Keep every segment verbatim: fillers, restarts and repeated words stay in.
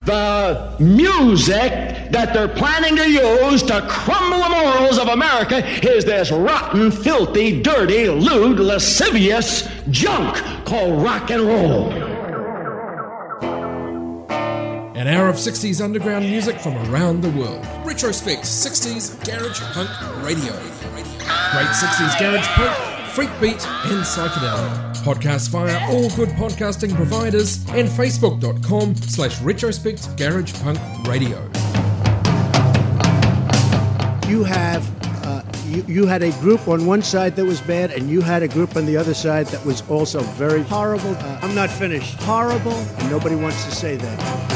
The music that they're planning to use to crumble the morals of America is this rotten, filthy, dirty, lewd, lascivious junk called rock and roll. An hour of sixties underground music from around the world. Retrospect sixties Garage Punk Radio. Great sixties Garage Punk, Freak Beat and Psychedelia. Podcast via all good podcasting providers and facebook.com slash retrospect garage punk radio. You have uh, you, you had a group on one side that was bad, and you had a group on the other side that was also very horrible. Uh, I'm not finished. Horrible, and nobody wants to say that.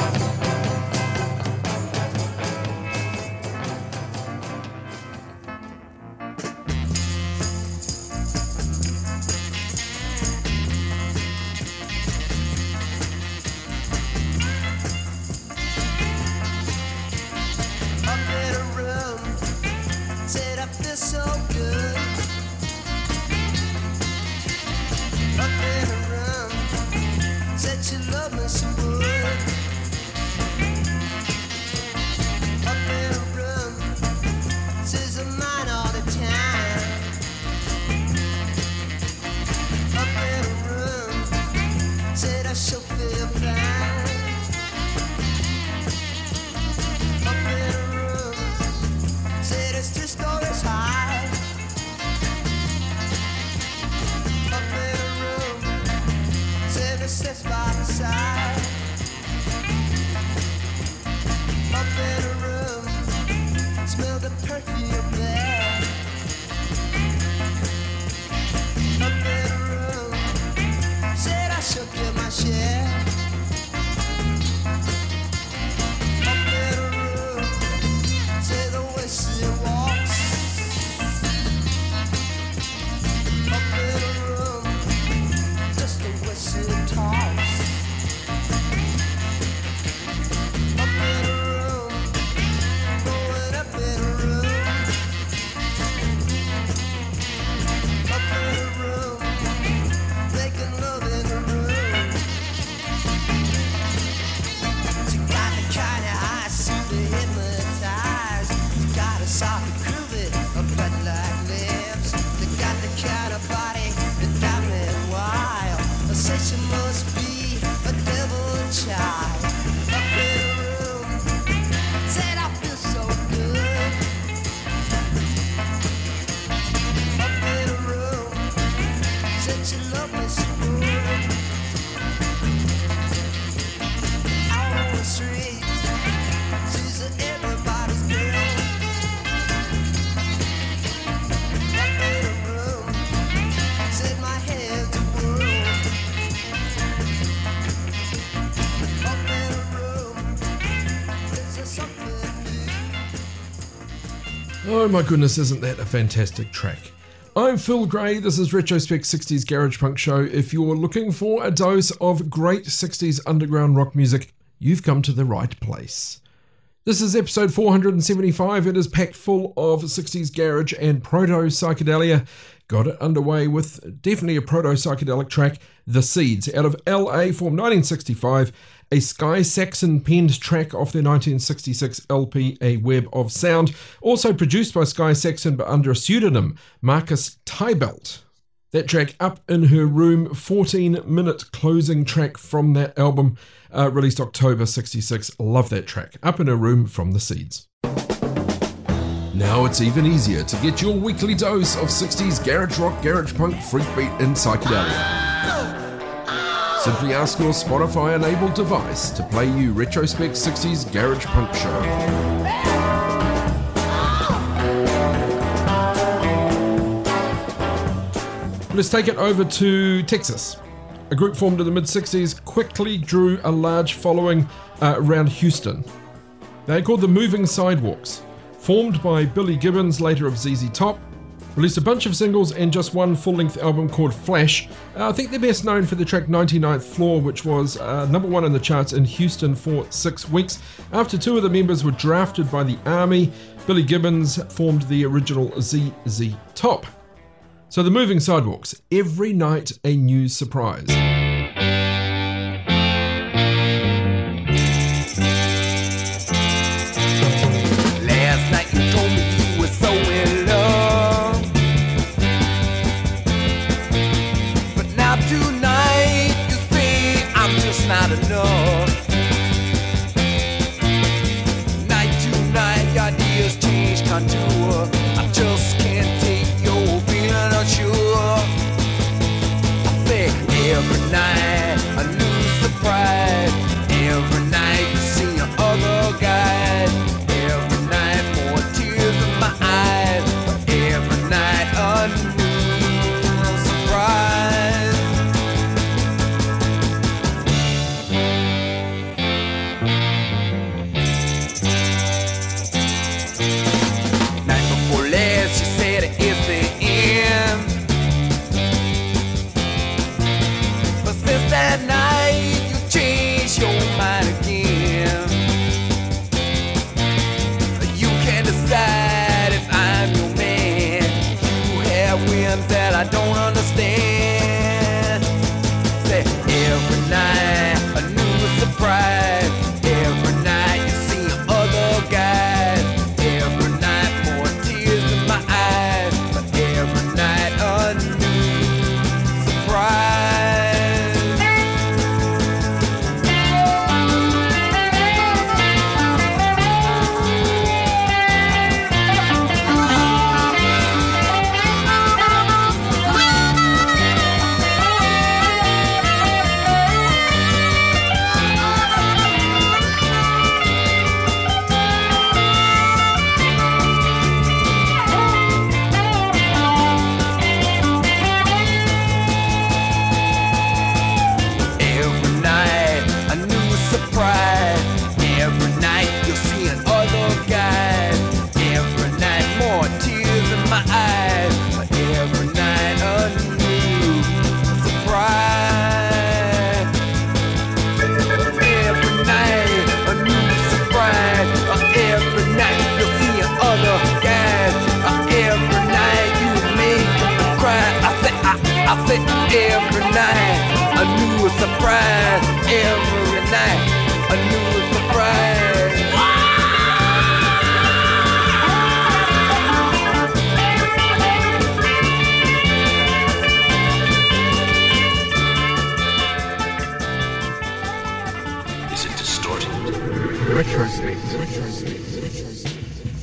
Oh my goodness, isn't that a fantastic track? I'm Phil Gray, this is Retrospect sixties Garage Punk Show. If you're looking for a dose of great sixties underground rock music, you've come to the right place. This is episode four hundred seventy-five. It is packed full of sixties garage and proto-psychedelia. Got it underway with definitely a proto-psychedelic track, The Seeds, out of L A, formed nineteen sixty-five. A Sky Saxon penned track off their nineteen sixty-six L P, A Web of Sound, also produced by Sky Saxon but under a pseudonym, Marcus Tybelt. That track, Up in Her Room, fourteen minute closing track from that album, uh, released October sixty-six. Love that track, Up in Her Room from The Seeds. Now it's even easier to get your weekly dose of sixties garage rock, garage punk, freak beat and psychedelia. Simply ask your Spotify-enabled device to play you Retrospect sixties Garage Punk Show. Let's take it over to Texas. A group formed in the mid-sixties quickly drew a large following uh, around Houston. They're called the Moving Sidewalks. Formed by Billy Gibbons, later of Z Z Top, released a bunch of singles and just one full-length album called Flash. Uh, I think they're best known for the track ninety-ninth Floor, which was uh, number one in the charts in Houston for six weeks. After two of the members were drafted by the Army, Billy Gibbons formed the original Z Z Top. So the Moving Sidewalks, every night a new surprise. Retrospect. Retrospect. Retrospect.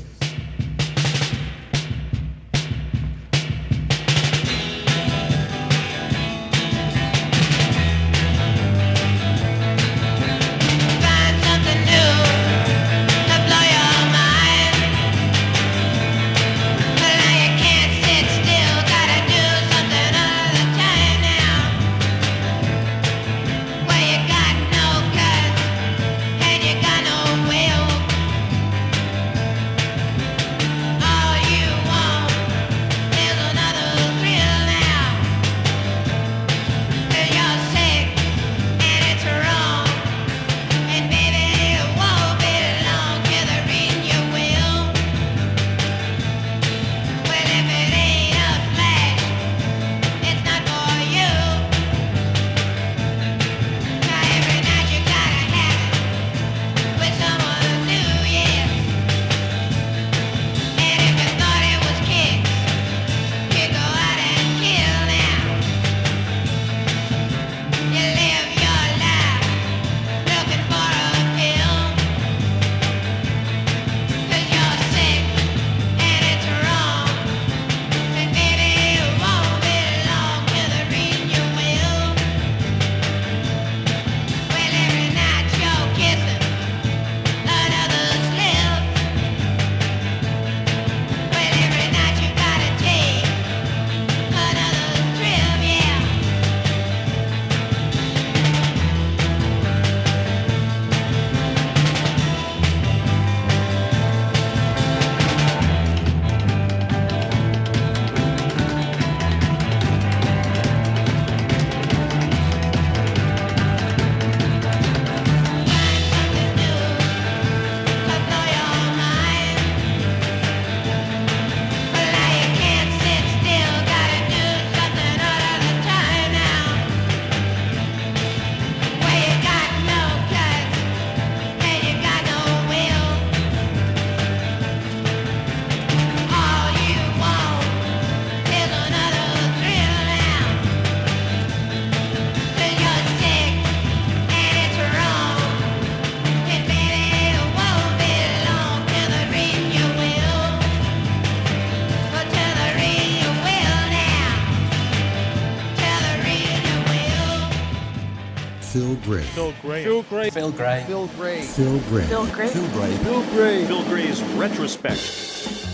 Phil Gray. Phil Gray. Phil Gray. Phil Gray. Phil Gray. Phil Gray. Phil Gray. Phil Gray. Phil Gray. Phil Gray's Retrospect.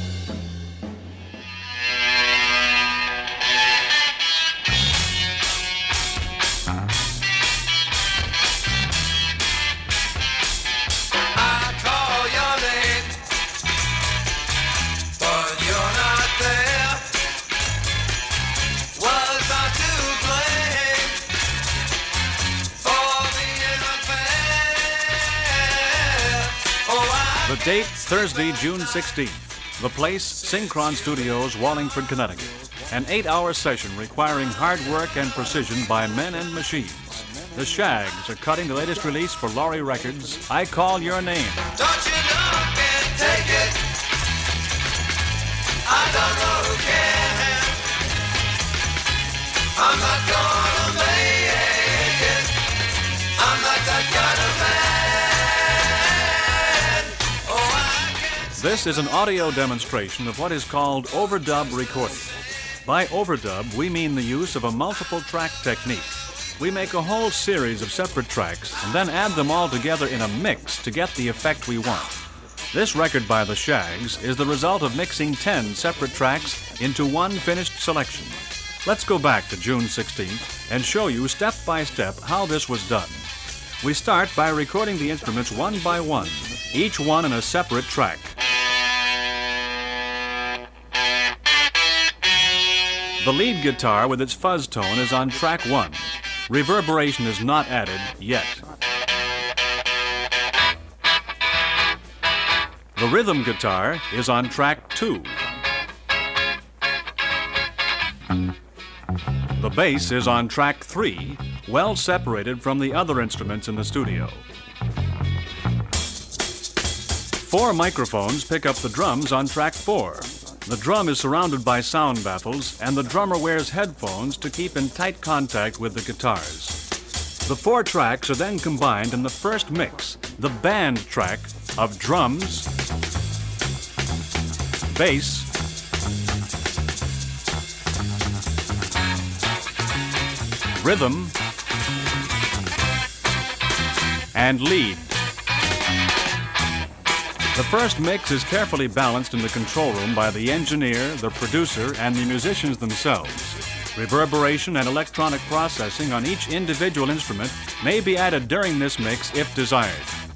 The date, Thursday, June sixteenth. The place, Synchron Studios, Wallingford, Connecticut. An eight-hour session requiring hard work and precision by men and machines. The Shags are cutting the latest release for Laurie Records, I Call Your Name. Don't you know I can't take it? I don't know who can. I'm not gonna make it. I'm not that kind of man. This is an audio demonstration of what is called overdub recording. By overdub, we mean the use of a multiple track technique. We make a whole series of separate tracks and then add them all together in a mix to get the effect we want. This record by the Shags is the result of mixing ten separate tracks into one finished selection. Let's go back to June sixteenth and show you step by step how this was done. We start by recording the instruments one by one, each one in a separate track. The lead guitar with its fuzz tone is on track one. Reverberation is not added yet. The rhythm guitar is on track two. The bass is on track three, well separated from the other instruments in the studio. Four microphones pick up the drums on track four. The drum is surrounded by sound baffles, and the drummer wears headphones to keep in tight contact with the guitars. The four tracks are then combined in the first mix, the band track of drums, bass, rhythm, and lead. The first mix is carefully balanced in the control room by the engineer, the producer, and the musicians themselves. Reverberation and electronic processing on each individual instrument may be added during this mix if desired.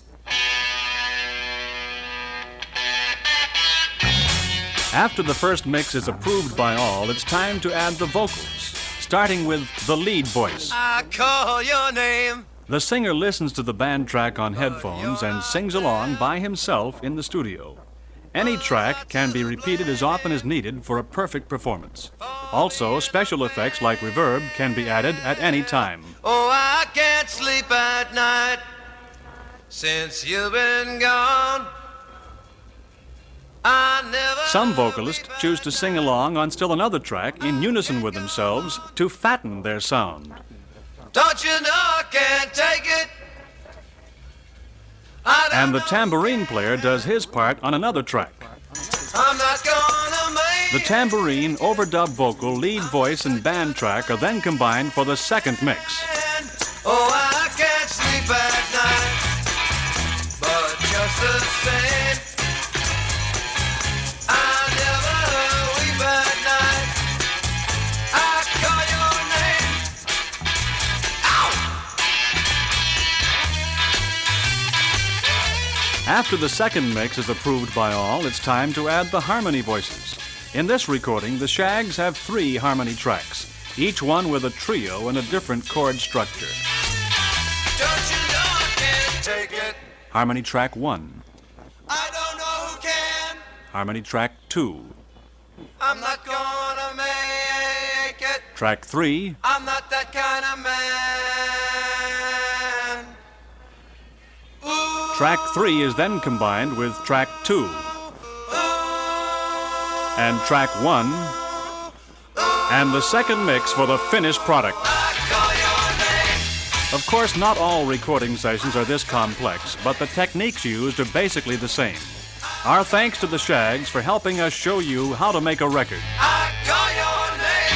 After the first mix is approved by all, it's time to add the vocals, starting with the lead voice. I call your name. The singer listens to the band track on headphones and sings along by himself in the studio. Any track can be repeated as often as needed for a perfect performance. Also, special effects like reverb can be added at any time. Oh, I can't sleep at night since you've been gone. I never. Some vocalists choose to sing along on still another track in unison with themselves to fatten their sound. Don't you know I can't take it? I don't And the know tambourine player does his part on another track. I'm not gonna make The tambourine, overdub vocal, lead voice, and band track are then combined for the second mix. it. Oh, I can't sleep at night, but just the same, I never weep at night. I call your name. After the second mix is approved by all, it's time to add the harmony voices. In this recording, the Shags have three harmony tracks, each one with a trio and a different chord structure. Don't you know I can't take it? Harmony track one, I don't know who can. harmony track two, I'm not gonna make it. track three, I'm not that kind of man. Ooh, track three is then combined with track two, and track one, and the second mix for the finished product. I call your name. Of course, not all recording sessions are this complex, but the techniques used are basically the same. Our thanks to the Shags for helping us show you how to make a record. I call your name.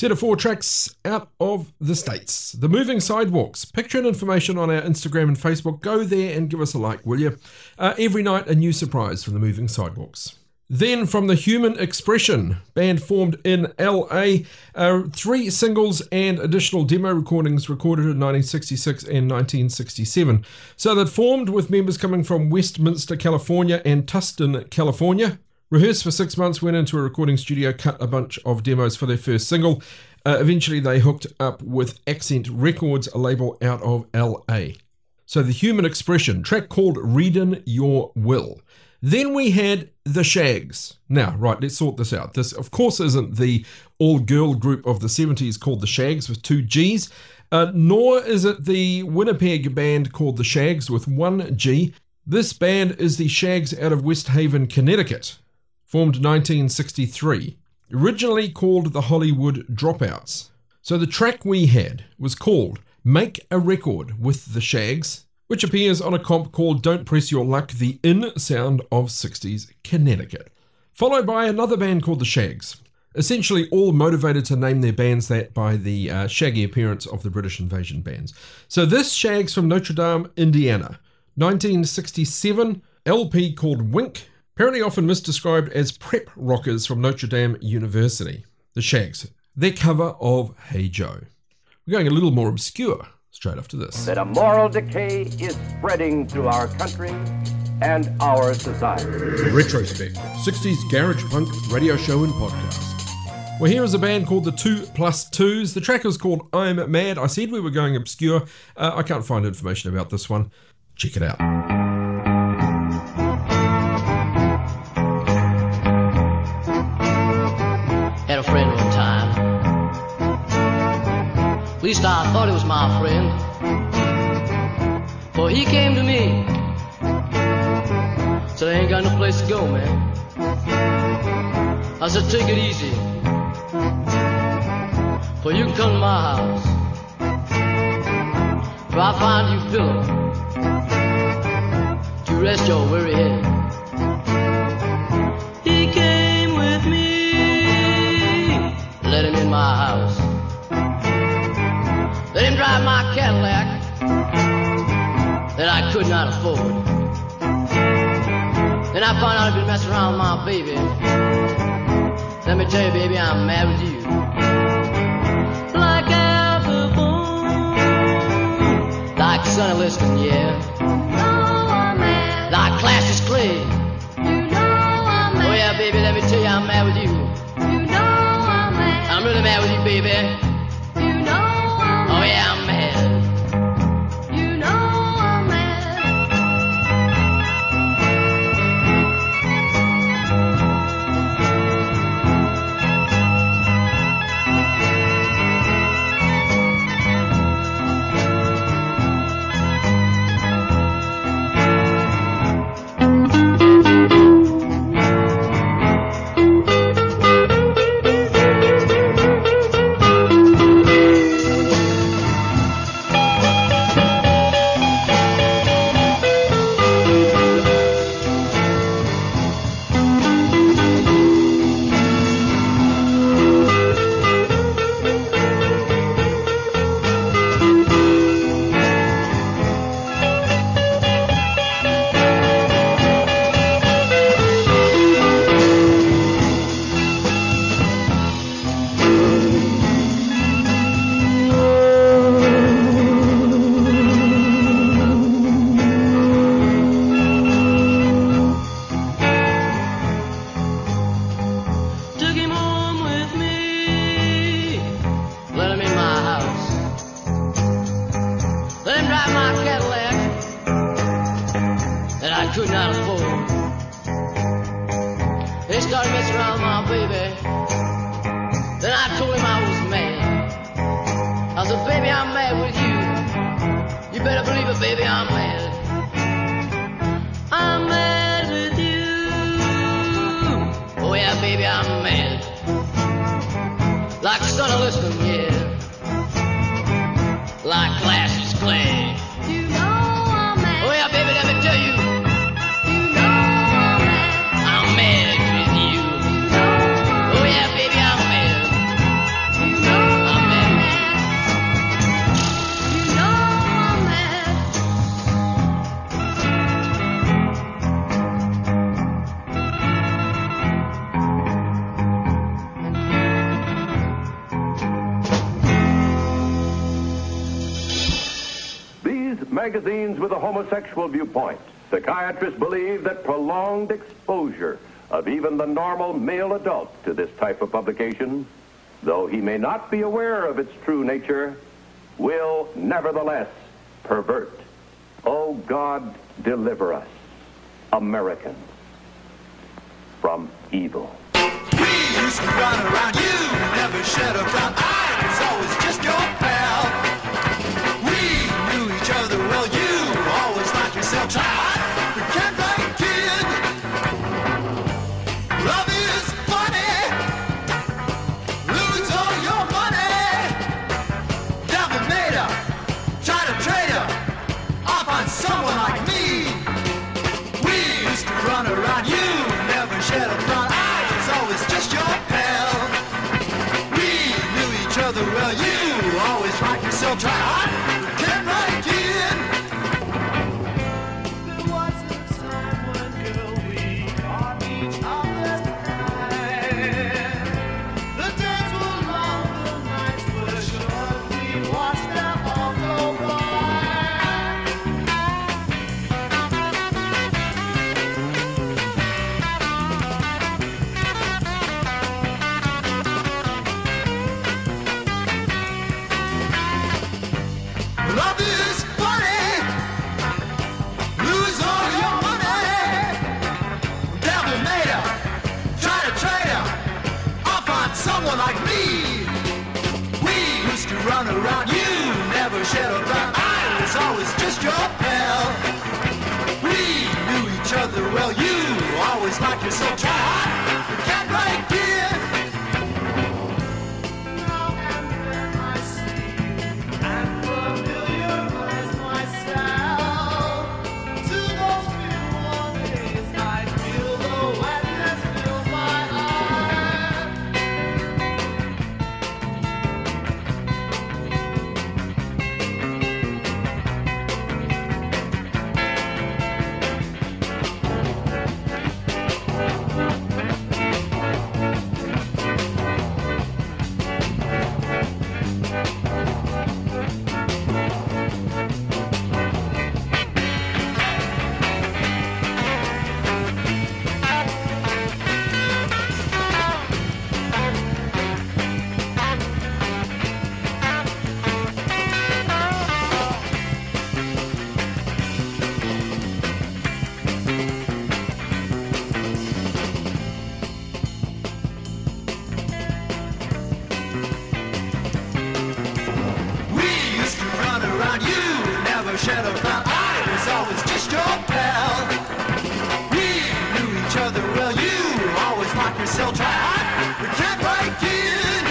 Set of four tracks out of the States. The Moving Sidewalks. Picture and information on our Instagram and Facebook. Go there and give us a like, will you? Uh, every night a new surprise from the Moving Sidewalks. Then from the Human Expression, band formed in L A, uh, three singles and additional demo recordings recorded in nineteen sixty-six and nineteen sixty-seven. So that formed with members coming from Westminster, California and Tustin, California. Rehearsed for six months, went into a recording studio, cut a bunch of demos for their first single. Uh, eventually they hooked up with Accent Records, a label out of L A. So the Human Expression, track called Readin' Your Will. Then we had The Shags. Now, right, let's sort this out. This, of course, isn't the all-girl group of the seventies called The Shags with two G's, uh, nor is it the Winnipeg band called The Shags with one G. This band is the Shags out of West Haven, Connecticut. Formed nineteen sixty-three, originally called the Hollywood Dropouts. So the track we had was called Make a Record with the Shags, which appears on a comp called Don't Press Your Luck, the In Sound of sixties Connecticut. Followed by another band called the Shags, essentially all motivated to name their bands that by the uh, shaggy appearance of the British invasion bands. So this Shags from Notre Dame, Indiana, nineteen sixty-seven, L P called Wink, apparently often misdescribed as prep rockers from Notre Dame University. The Shags, their cover of Hey Joe. We're going a little more obscure straight after this. That a moral decay is spreading through our country and our society. Retrospect, sixties garage punk radio show and podcast. Well, here is a band called the Two Plus Twos. The track is called I'm Mad. I said we were going obscure. Uh, I can't find information about this one. Check it out. Had a friend one time. At least I thought he was my friend. For he came to me. Said, I ain't got no place to go, man. I said, take it easy. For you can come to my house. For I find you pillow to rest your weary head. He came with me. Let him in my house. Let him drive my Cadillac that I could not afford. Then I found out he'd been messing around with my baby. Let me tell you, baby, I'm mad with you. Like Al Capone, like Sonny Liston, yeah. You know I'm mad. Like Cassius Clay. You know I'm mad. Oh yeah, baby, let me tell you, I'm mad with you. You know I'm mad. I'm really mad with you, baby. You know I'm mad. Oh yeah, I'm mad. You know I'm mad. You know magazines with a homosexual viewpoint. Psychiatrists believe that prolonged exposure of even the normal male adult to this type of publication, though he may not be aware of its true nature, will nevertheless pervert. Oh, God, deliver us, Americans, from evil. We used to run around you, never shed a brown eye, it was always just your pal. We knew each other well, you always liked yourself, try hard, pretend like a kid. Love is funny, lose all your money. Devil made her, try to trade her, off on someone like me. We used to run around you, never shed a brown eye. Always just your pal. We knew each other well. You always liked yourself. Try hard, but kept right again. There was a time when, girl, we caught each other's eye. The days were long, the nights were short. We watched them all go Love is funny, lose all your money. Devil made her, try to trade her, off on someone like me. We used to run around you, never shed a brown eye, it was always just your pal. We knew each other well, you always liked yourself, try hard, but can't right again. Shed a brown eye, it was always just your pal. We knew each other well, you always liked yourself, try hard, but can't break in.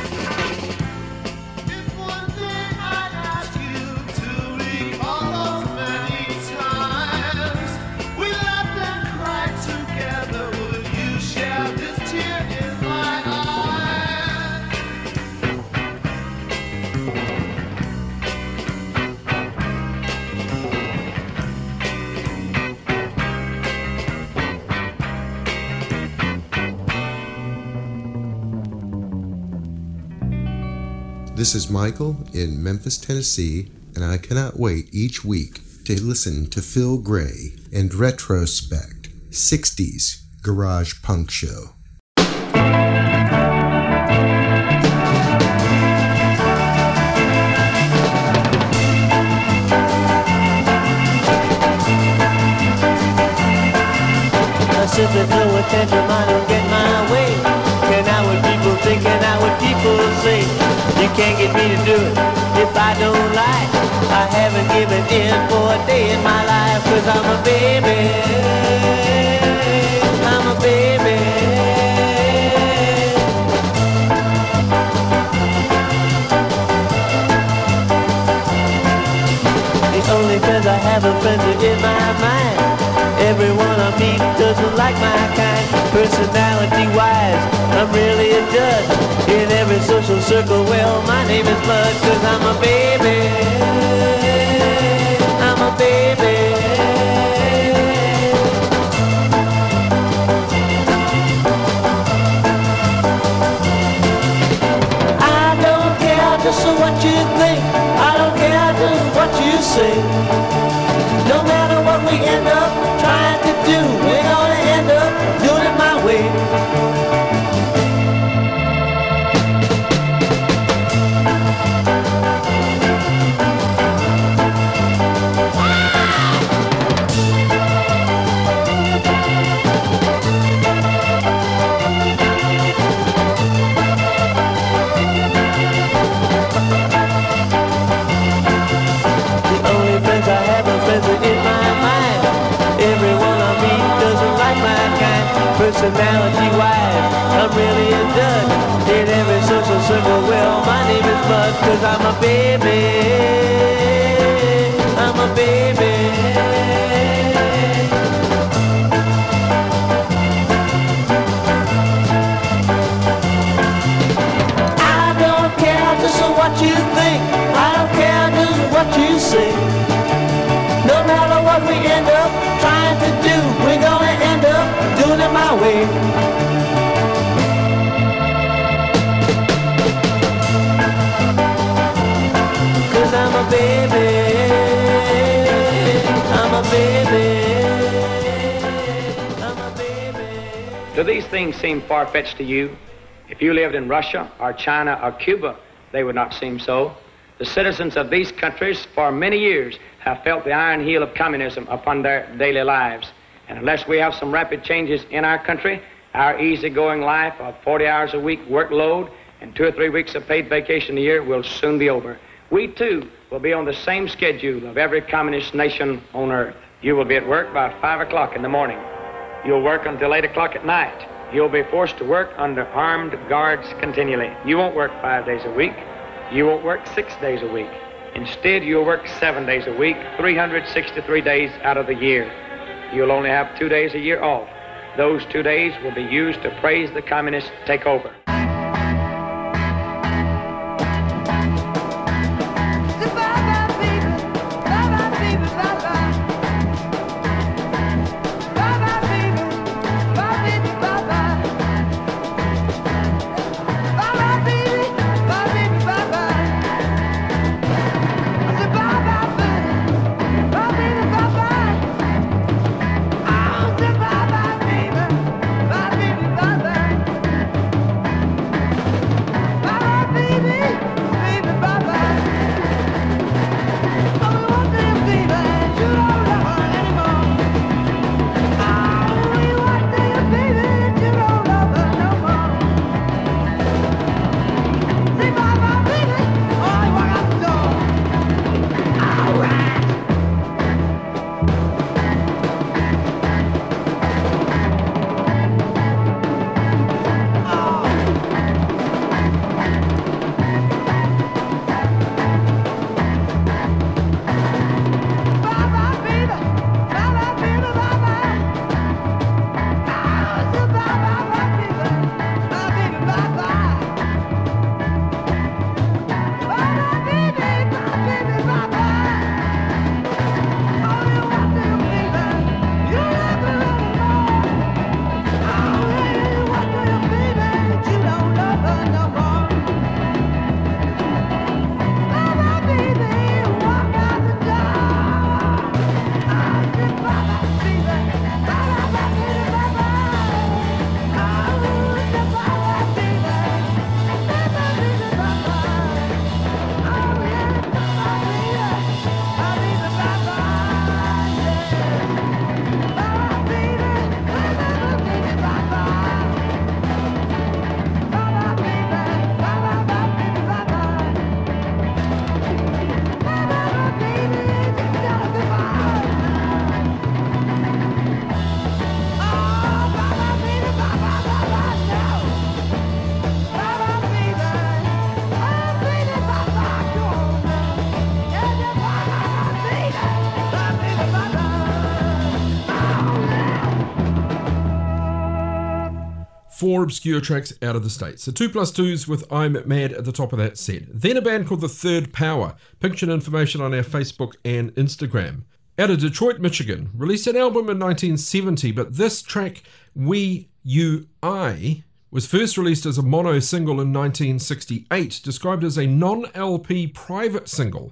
If one thing I'd ask you to recall those many times we laughed and cried together, would you share this tear in my eye? This is Michael in Memphis, Tennessee, and I cannot wait each week to listen to Phil Gray and Retrospect, sixties Garage Punk Show. I simply throw a tantrum, I don't get my way. Can I what people think and I what people say? You can't get me to do it if I don't like. I haven't given in for a day in my life, cause I'm a baby, I'm a baby. The only friends I have are friends that in my mind. Everyone I meet doesn't like my kind. Personality-wise, I'm really a dud. In every social circle, well, my name is Bud, cause I'm a baby, I'm a baby. I don't care just what you think, I don't care just what you say. say. No matter what we end up trying to do, we're gonna end up doing it my way. Personality-wise, I'm really a dud in every social circle. Well, my name is Bud, 'cause I'm a baby. I'm a baby. I don't care just what you think. I don't care just what you say. No matter what we end up trying to do, we're gonna end up doing it my way. Cause I'm a baby, I'm a baby, I'm a baby. Do these things seem far-fetched to you? If you lived in Russia or China or Cuba, they would not seem so. The citizens of these countries for many years have felt the iron heel of communism upon their daily lives. And unless we have some rapid changes in our country, our easygoing life of forty hours a week workload and two or three weeks of paid vacation a year will soon be over. We, too, will be on the same schedule of every communist nation on earth. You will be at work by five o'clock in the morning. You'll work until eight o'clock at night. You'll be forced to work under armed guards continually. You won't work five days a week. You won't work six days a week. Instead, you'll work seven days a week, three hundred sixty-three days out of the year. You'll only have two days a year off. Those two days will be used to praise the communist takeover. Four obscure tracks out of the States. The two plus twos with I'm Mad at the top of that set. Then a band called The Third Power. Picture and information on our Facebook and Instagram. Out of Detroit, Michigan. Released an album in nineteen seventy, but this track, We, You, I, was first released as a mono single in nineteen sixty-eight, described as a non-L P private single.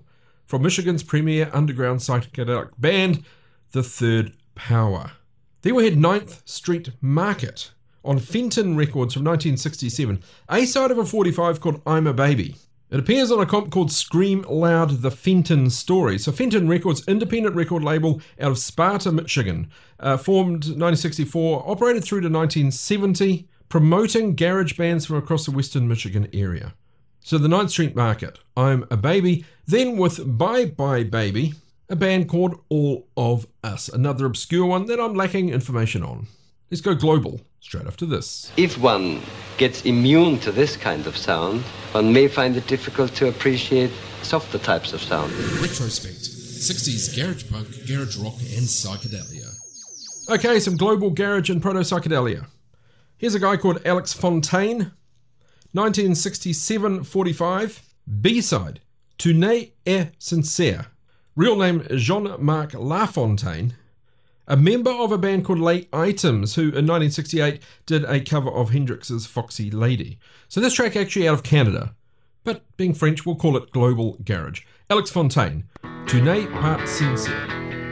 from Michigan's premier underground psychedelic band, The Third Power. Then we had Ninth Street Market on Fenton Records from nineteen sixty-seven, A-side of a forty-five called I'm a Baby. It appears on a comp called Scream Loud, The Fenton Story. So Fenton Records, independent record label out of Sparta, Michigan, uh, formed nineteen sixty-four, operated through to nineteen seventy, promoting garage bands from across the western Michigan area. So the Ninth Street Market, I'm a Baby. Then with Bye Bye Baby, a band called All of Us, another obscure one that I'm lacking information on. Let's go global straight after this. If one gets immune to this kind of sound, one may find it difficult to appreciate softer types of sound. Retrospect, sixties garage punk, garage rock and psychedelia. Okay, some global garage and proto-psychedelia. Here's a guy called Alex Fontaine, nineteen sixty-seven forty-five, B-side, Tu n'es est sincère. Real name Jean-Marc Lafontaine, a member of a band called Late Items, who in nineteen sixty-eight did a cover of Hendrix's Foxy Lady. So this track actually out of Canada, but being French, we'll call it global garage. Alex Fontaine, Tu n'es pas sincère.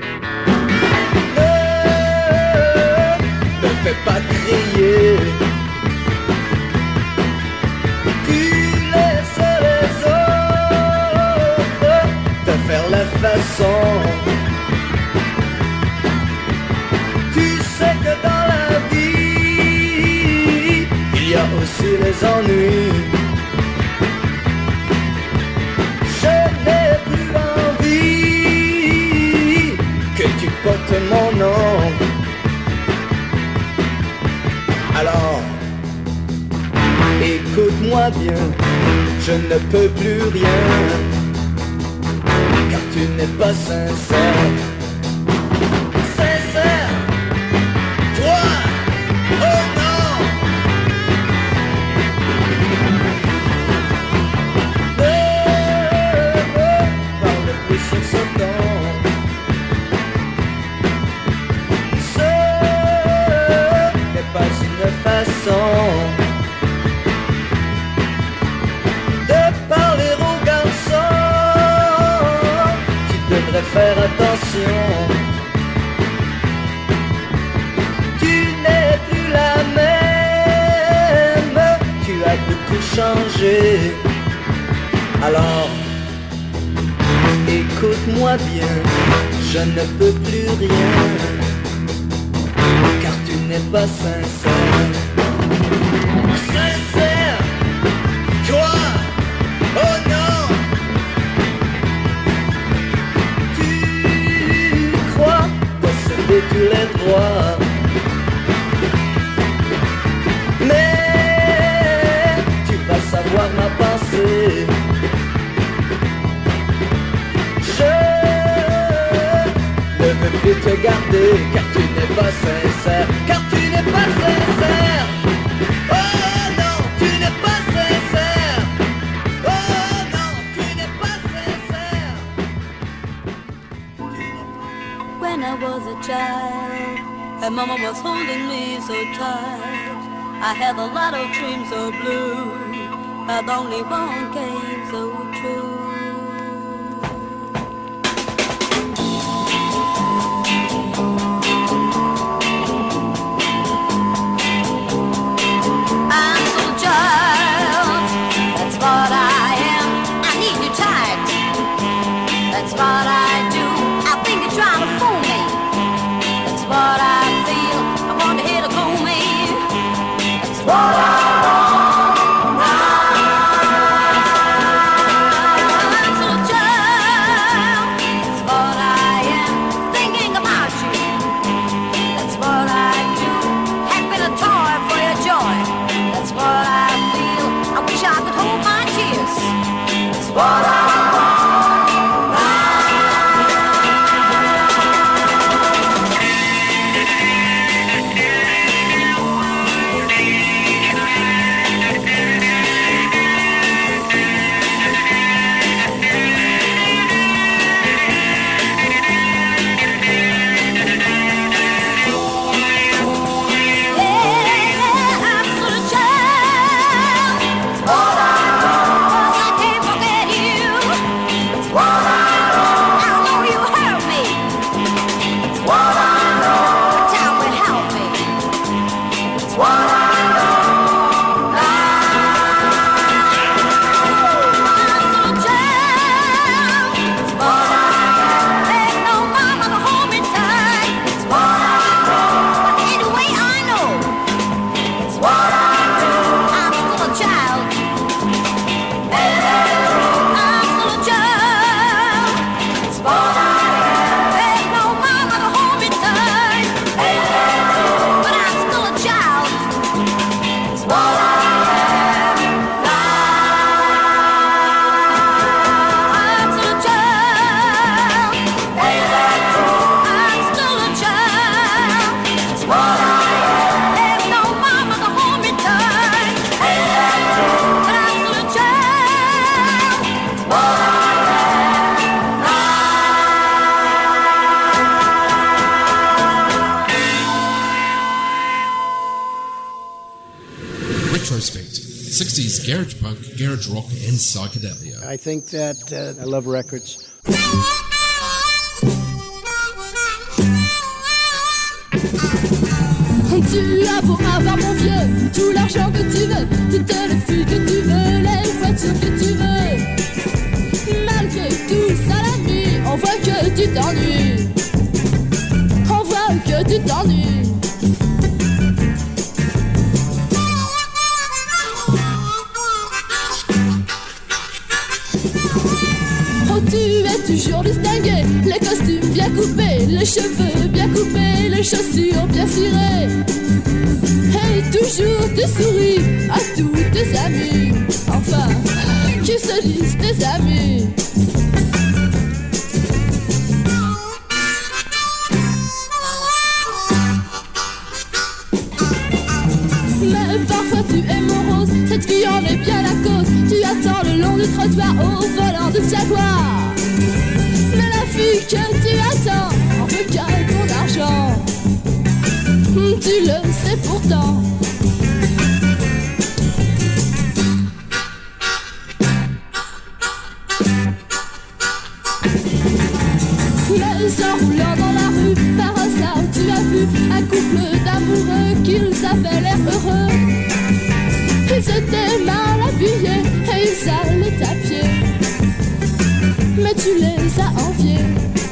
Ne fais pas crier. Tu laisses les autres te faire la façon. Tu sais que dans la vie, il y a aussi les ennuis. Je n'ai plus envie que tu portes mon nom. Alors, écoute-moi bien, je ne peux plus rien, car tu n'es pas sincère. Sincère, toi, oh non. Ne me parle plus sur ce ton. Pas une façon de parler aux garçons. Tu devrais faire attention. Tu n'es plus la même. Tu as beaucoup changé. Alors, écoute-moi bien, je ne peux plus rien. N'est pas sincère. Sincère, toi, oh non. Tu crois posséder tous les droits, mais tu vas savoir ma pensée. Je ne veux plus te garder, car tu n'es pas sincère. Car tu n'es pas sincère. Oh non, tu n'es pas sincère. Oh non, tu n'es pas sincère. When I was a child, and Mama was holding me so tight, I had a lot of dreams so blue, but only one came so true. What I do, I think you're trying to fool me. That's what I feel, I want to hear to cool me. That's what I want now. So child, that's what I am, thinking about you. That's what I do, have been a toy for your joy. That's what I feel, I wish I could hold my tears. That's what I want. sixties garage punk, garage rock, and psychedelia. I think that uh, I love records. Tu as beau avoir mon vieux, tout l'argent que tu veux, toutes les filles que tu veux, les voitures que tu veux. Malgré tout ça la nuit, on voit que tu t'ennuies. On voit que tu t'ennuies. Oh, tu es toujours distingué, les costumes bien coupés, les cheveux bien coupés, les chaussures bien cirées. Et toujours tu souris à tous tes amis, enfin, qui se disent tes amis. Mais parfois tu es morose, cette fille en est bien la cause. Tu attends le long du trottoir au volant de Jaguar. Mais la fille que tu attends en veut qu'à ton argent. Tu le sais pourtant. Mais en roulant dans la rue, par hasard tu as vu un couple d'amoureux qu'ils avaient l'air heureux. Ils étaient mal habillés et ils allaient à pied. Mais tu les as enviés.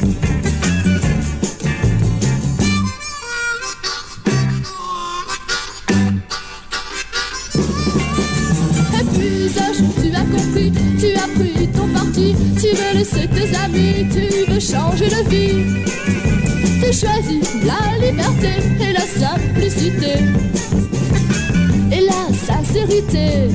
Tu as compris, tu as pris ton parti, tu veux laisser tes amis, tu veux changer de vie. Tu choisis la liberté et la simplicité et la sincérité.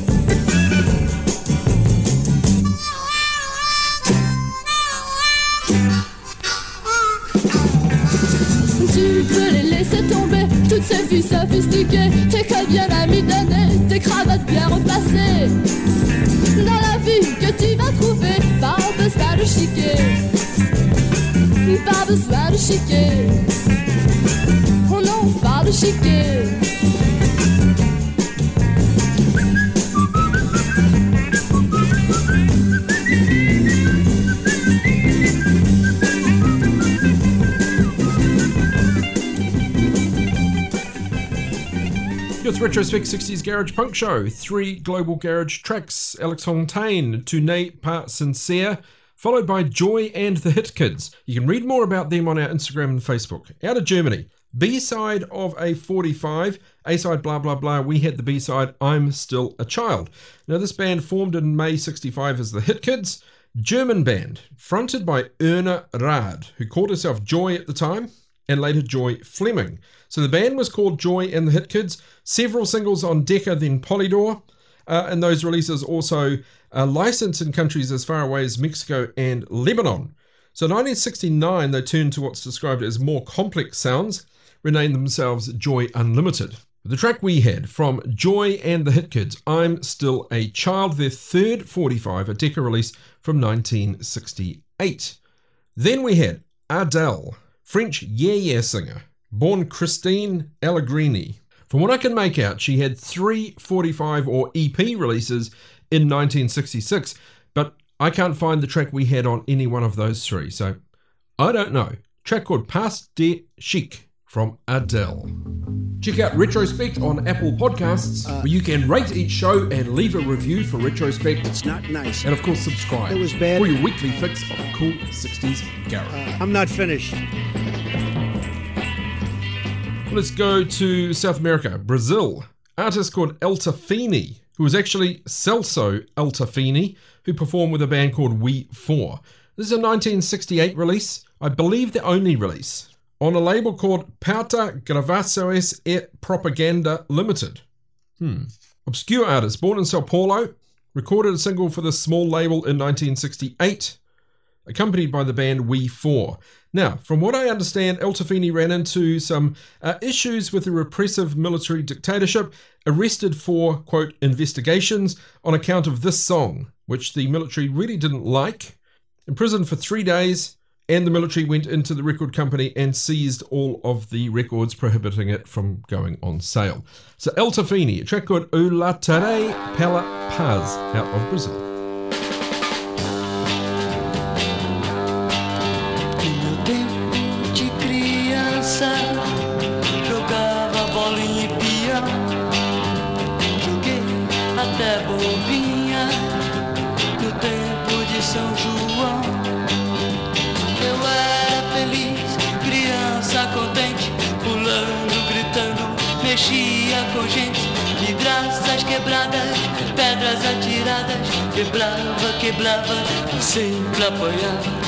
Tu peux les laisser tomber, toutes ces filles sophistiquées, tes cols bien amis donnés, tes cravates bien repassées. Dans la vie que tu vas trouver, pas besoin de chiquer, pas besoin de chiquer. Oh non, pas de chiquer. It's Retrospect sixties Garage Punk Show. Three global garage tracks. Alex Fontaine, Tu n'es pas sincere, followed by Joy and the Hit Kids. You can read more about them on our Instagram and Facebook. Out of Germany, B-side of a forty-five, A-side blah blah blah, we had the B-side I'm Still a Child. Now this band formed in May sixty-five as the Hit Kids, German band, fronted by Erna Rad, who called herself Joy at the time, and later Joy Fleming. So the band was called Joy and the Hit Kids, several singles on Decca, then Polydor, uh, and those releases also uh, licensed in countries as far away as Mexico and Lebanon. So in nineteen sixty-nine, they turned to what's described as more complex sounds, renamed themselves Joy Unlimited. The track we had from Joy and the Hit Kids, I'm Still a Child, their third forty-five, a Decca release from nineteen sixty-eight. Then we had Adele, French yeah yeah singer, born Christine Allegrini. From what I can make out, she had three forty-five or E P releases in nineteen sixty-six, but I can't find the track we had on any one of those three, so I don't know. Track called Pas de Chic from Adele. Check out Retrospect on Apple Podcasts, uh, where you can rate each show and leave a review for Retrospect. It's not nice. And of course, subscribe. It was bad. For your weekly fix of cool sixties garage. Uh, I'm not finished. Let's go to South America, Brazil. Artist called Altafini, who was actually Celso Altafini, who performed with a band called We Four. This is a nineteen sixty-eight release, I believe the only release, on a label called Pauta Gravações e Propaganda Limited. Hmm. Obscure artist, born in Sao Paulo, recorded a single for this small label in nineteen sixty-eight, accompanied by the band We Four. Now, from what I understand, Altafini ran into some uh, issues with the repressive military dictatorship, arrested for, quote, investigations on account of this song, which the military really didn't like, imprisoned for three days, and the military went into the record company and seized all of the records, prohibiting it from going on sale. So El Tafini, a track called O La Tere Pela Paz, out of Brazil. No meu tempo de criança, jogava bolinha e peão, joguei até bobinha, no tempo de São João. Eu era feliz, criança contente, pulando, gritando, mexia com gente, vidraças quebradas, pedras atiradas, quebrava, quebrava, sempre apanhava.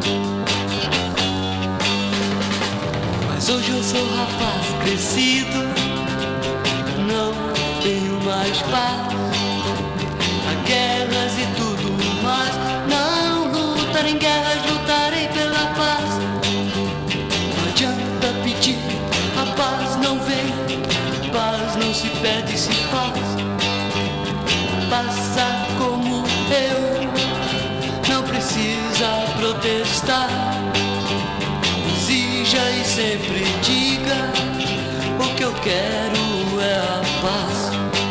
Mas hoje eu sou rapaz crescido, não tenho mais paz, há guerras e tudo mais, não lutar em guerras, lutarei pela paz. Não adianta pedir, a paz não vem, paz não se pede, se faz. Passa como eu, não precisa protestar. Exija e sempre diga, o que eu quero é a paz.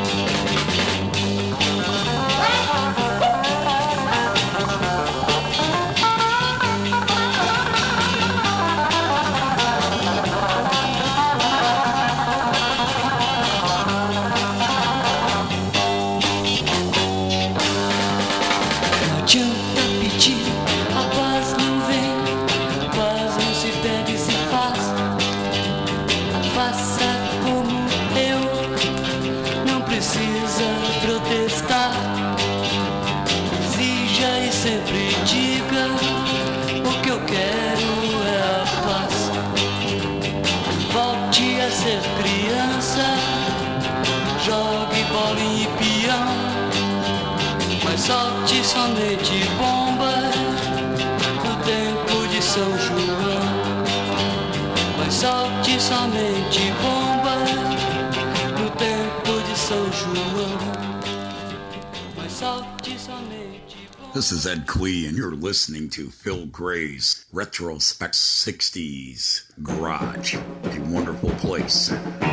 Ser criança, jogue bolinha e peão, mas solte somente bombas no tempo de São João. Mas solte somente bombas no tempo de São João. Mas solte somente bombas. This is Ed Clee, and you're listening to Phil Gray's Retrospect sixties Garage, a wonderful place.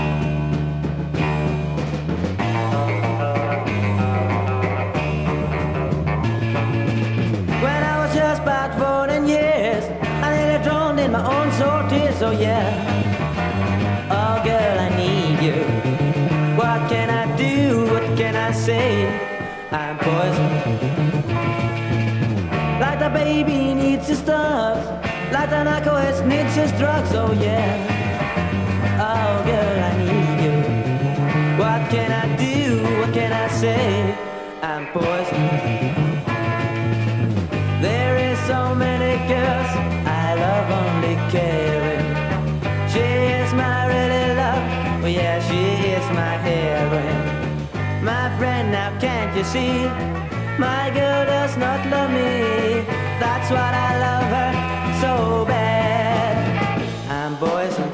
When I was just about fourteen years, I nearly drowned in my own sore tears, oh yeah. Oh girl, I need you. What can I do? What can I say? I'm poisoned. Like the baby needs his stuff, like the narcoist needs his drugs, oh yeah. Oh girl, I need you. What can I do? What can I say? I'm poisoned. There is so many girls I love only caring. She is my really love, oh yeah, she is my heroine. My friend, now can't you see? My girl does not love me, that's what I love her so bad. I'm poisoned.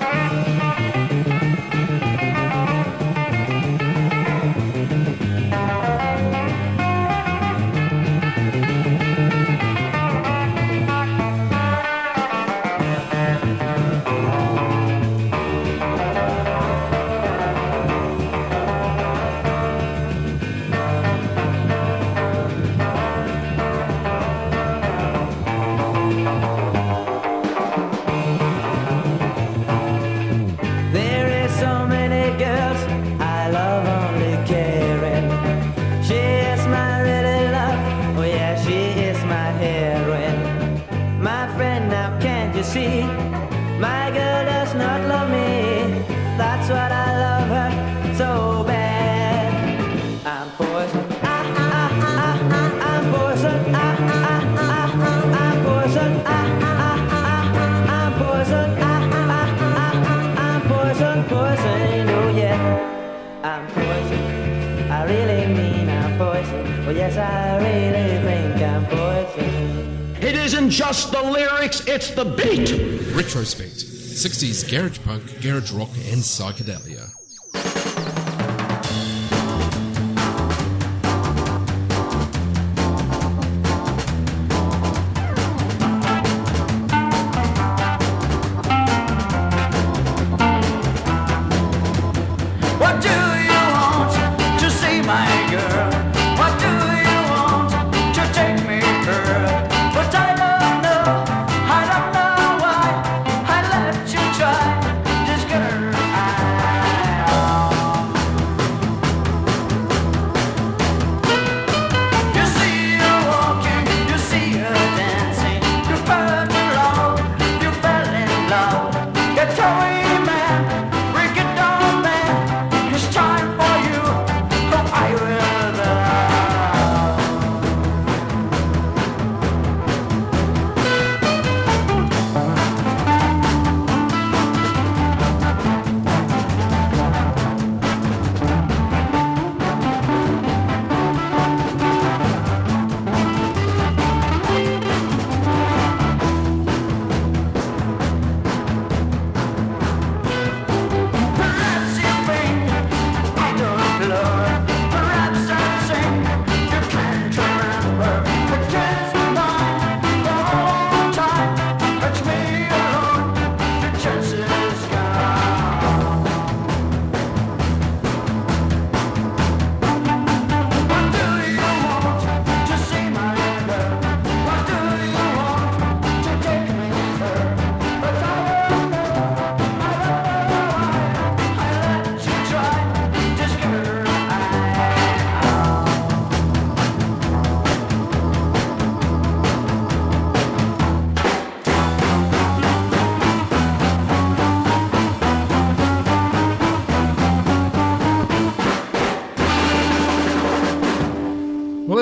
See, my girl does not love me, that's what I love her so bad. I'm poisoned, ah, ah, ah, ah, I'm poisoned, ah, ah, ah, ah, I'm poisoned, ah, ah, ah, I'm poisoned, ah, ah, ah, I'm poisoned, poisoned, oh yeah. I'm poisoned, I really mean I'm poisoned, oh yes, I really think I'm poisoned. It isn't just the lyrics, it's the beat. Retrospect, sixties garage punk, garage rock and psychedelia.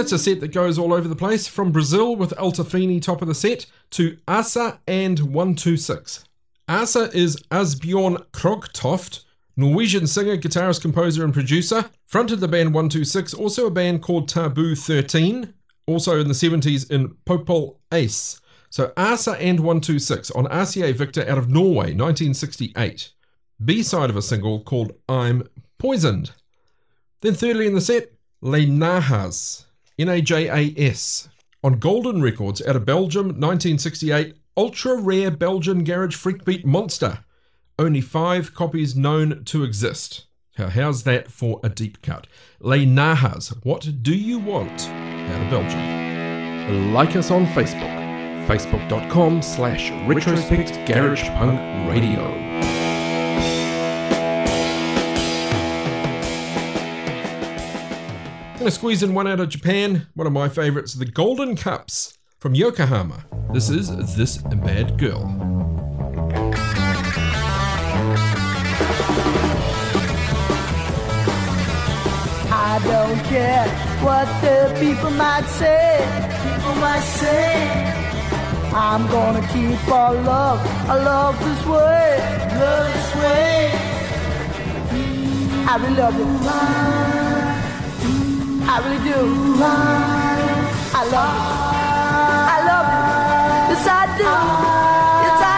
that's a set that goes all over the place, from Brazil with Altafini top of the set to Asa and one two six. Asa is Asbjorn Krogtoft, Norwegian singer, guitarist, composer and producer. Fronted the band one two six, also a band called Taboo thirteen, also in the seventies in Popol Ace. So Asa and one two six on R C A Victor out of Norway, nineteen sixty-eight. B-side of a single called I'm Poisoned. Then thirdly in the set, Les Nahas, N A J A S, on Golden Records out of Belgium, nineteen sixty-eight, ultra rare Belgian garage freakbeat monster. Only five copies known to exist. How, how's that for a deep cut? Les Nahas, What Do You Want? Out of Belgium. Like us on Facebook, facebook.com slash retrospect garage punk radio. I'm going to squeeze in one out of Japan, one of my favourites, the Golden Cups from Yokohama. This is This Bad Girl. I don't care what the people might say, people might say. I'm gonna keep our love, our love this way, love this way. I really love you. I really do. I love you. I love you. Yes, I do. Yes, I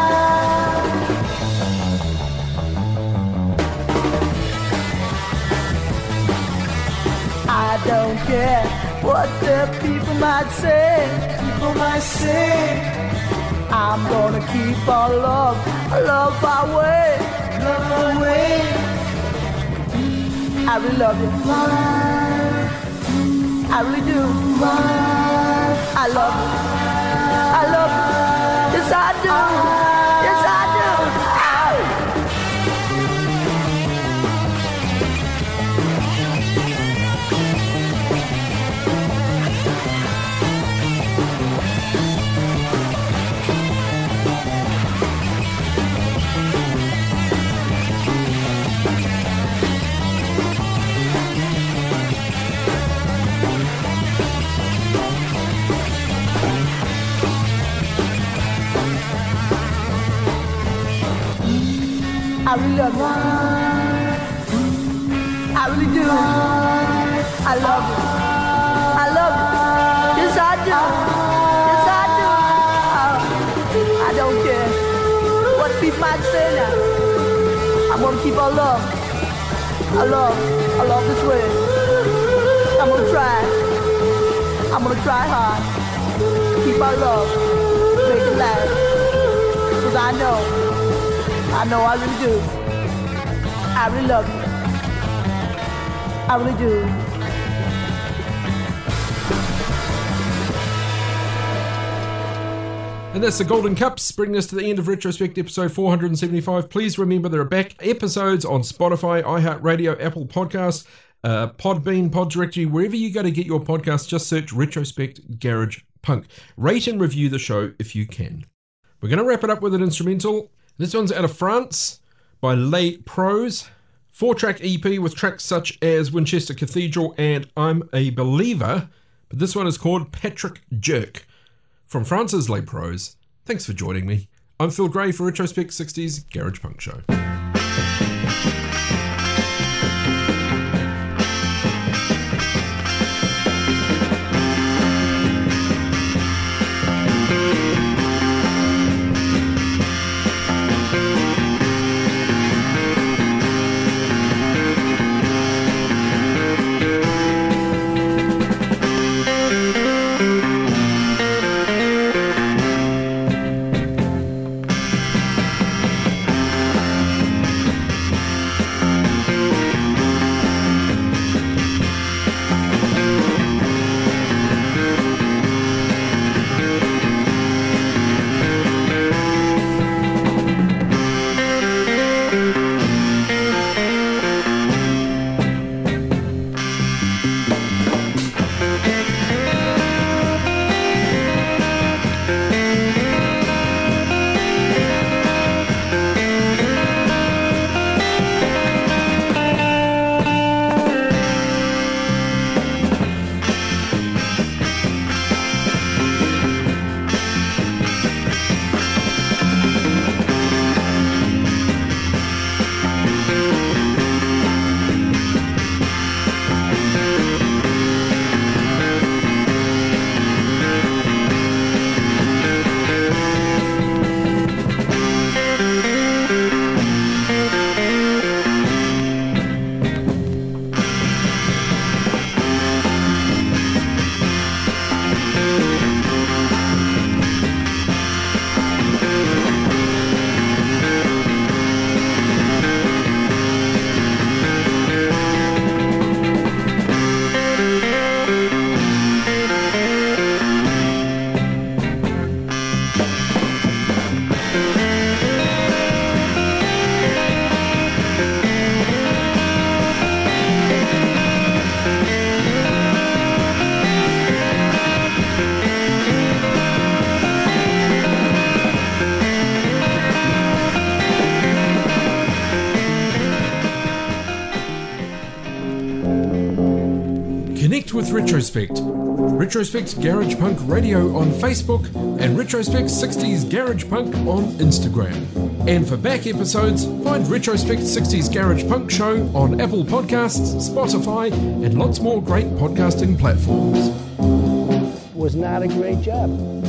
do. I don't care what the people might say. People might say. I'm gonna keep our love, our love our way, love our way. I really love you. I really do. I love you. I love you. Yes, I do. Yes, I do. Ow. I really love you. I really do. I love you. I love you. Yes, I do. Yes, I do. I don't care what people might say now. I'm gonna keep our love. I love, I love this way. I'm gonna try. I'm gonna try hard. Keep our love. Make it last. Cause I know. I know I really do. I really love you. I really do. And that's the Golden Cups, bringing us to the end of Retrospect episode four hundred seventy-five. Please remember there are back episodes on Spotify, iHeartRadio, Apple Podcasts, uh, Podbean, Poddirectory, wherever you go to get your podcast, just search Retrospect Garage Punk. Rate and review the show if you can. We're going to wrap it up with an instrumental. This one's out of France by Les Pros. Four-track E P with tracks such as Winchester Cathedral and I'm a Believer. But this one is called Patrick Jerk. From France's Les Pros, thanks for joining me. I'm Phil Gray for Retrospect sixties Garage Punk Show. with Retrospect. Retrospect Garage Punk Radio on Facebook and Retrospect sixties Garage Punk on Instagram. And for back episodes, find Retrospect sixties Garage Punk Show on Apple Podcasts, Spotify, and lots more great podcasting platforms. Was not a great job.